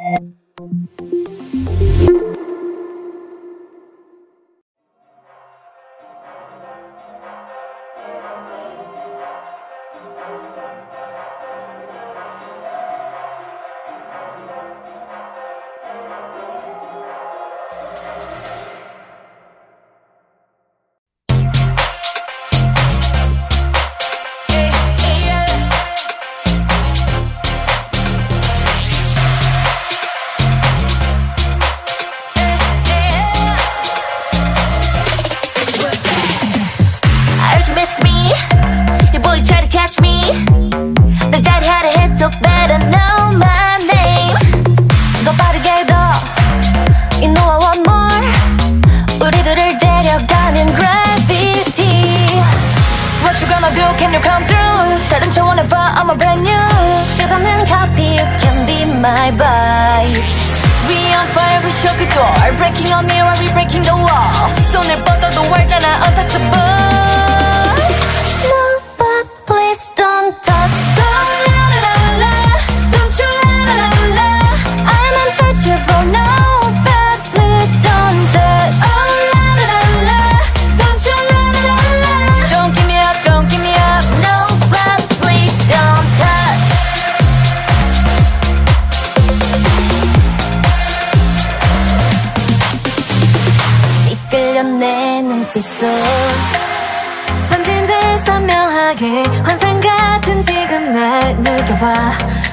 번진 듯 선명하게 환상 같은 지금 날 느껴봐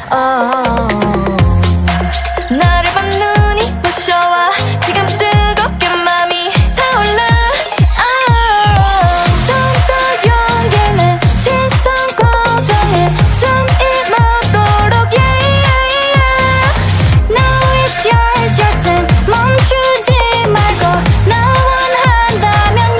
나를 본 눈이 부셔와 지금 뜨겁게 맘이 타올라 좀 더 용기를 내 시선 고정해 숨이 멎도록 Now it's yours your turn 멈추지 말고 나 원한다면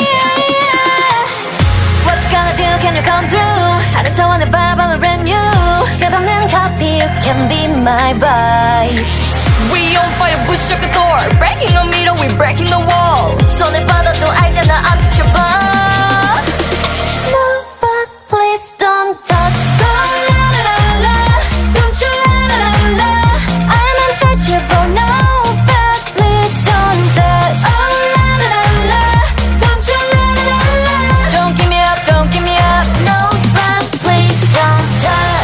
What you gonna do can you come through 다른 차원의 vibe I'm brand new 끝없는 copy you can be my vibe We on fire push up the door Breaking a mirror we breaking the wall 손을 뻗어도 알잖아 I'm touchable No but please don't touch la la la la Don't you la la la la I'm untouchable No but please don't touch Oh la la la la Don't you la la la la Don't give me up, don't give me up No but please don't touch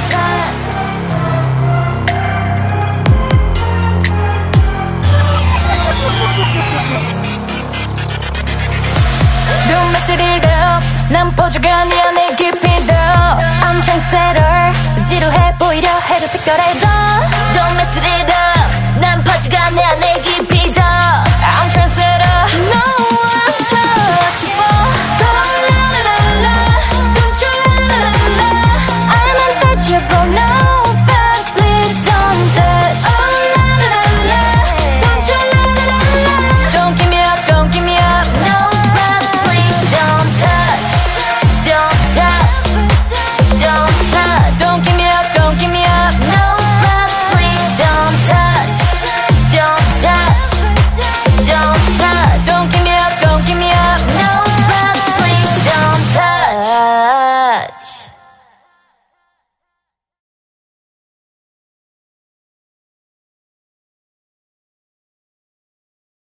Don't mess it up 난 포즈가 네 안에 깊이 더 I'm trendsetter 지루해 보이려 해도 특별해